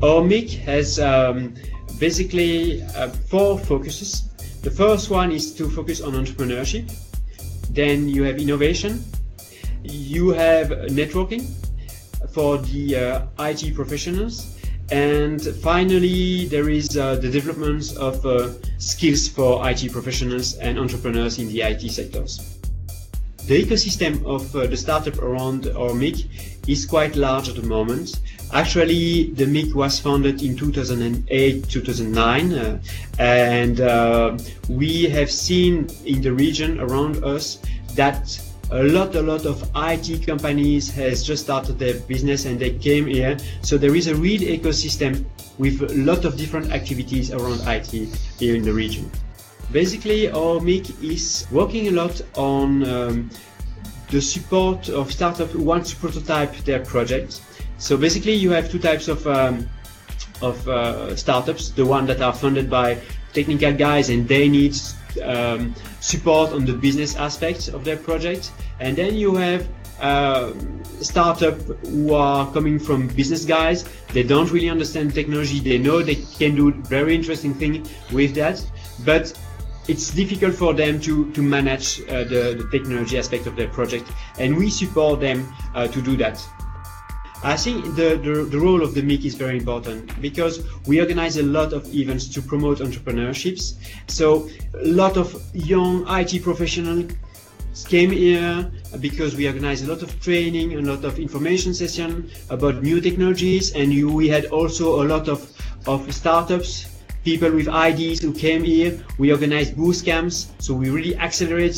Our MIC has basically 4 focuses. The first one is to focus on entrepreneurship. Then you have innovation. You have networking for the IT professionals. And finally, there is the development of skills for IT professionals and entrepreneurs in the IT sectors. The ecosystem of the startup around our MIC is quite large at the moment. Actually, the MIC was founded in 2008-2009, and we have seen in the region around us that a lot of IT companies has just started their business and they came here. So there is a real ecosystem with a lot of different activities around IT here in the region. Basically, our MIC is working a lot on the support of startups who want to prototype their projects. So basically, you have 2 types of startups: the one that are funded by technical guys and they need support on the business aspects of their project, and then you have startups who are coming from business guys. They don't really understand technology. They know they can do very interesting things with that, but it's difficult for them to manage the technology aspect of their project, and we support them to do that. I think the role of the MIC is very important because we organize a lot of events to promote entrepreneurships. So a lot of young IT professionals came here because we organize a lot of training, a lot of information sessions about new technologies, and we had also a lot of startups, people with ideas who came here. We organized booth camps, so we really accelerate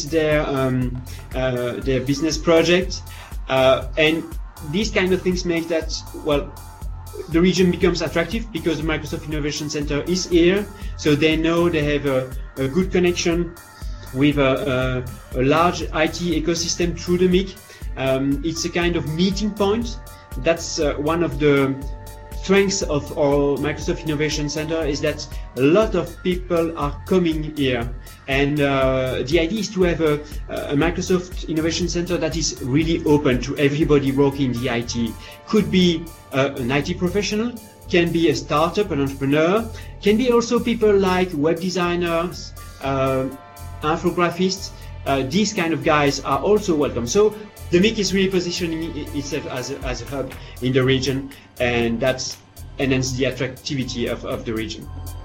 their business project, and these kind of things make that, well, the region becomes attractive because the Microsoft Innovation Center is here, so they know they have a good connection with a large IT ecosystem through the MIC. It's a kind of meeting point. That's one of the strengths of our Microsoft Innovation Center, is that a lot of people are coming here, and the idea is to have a Microsoft Innovation Center that is really open to everybody working in the IT. Could be an IT professional, can be a startup, an entrepreneur, can be also people like web designers, infographists. These kind of guys are also welcome. So the MIC is really positioning itself as a hub in the region, and that's enhances the attractivity of the region.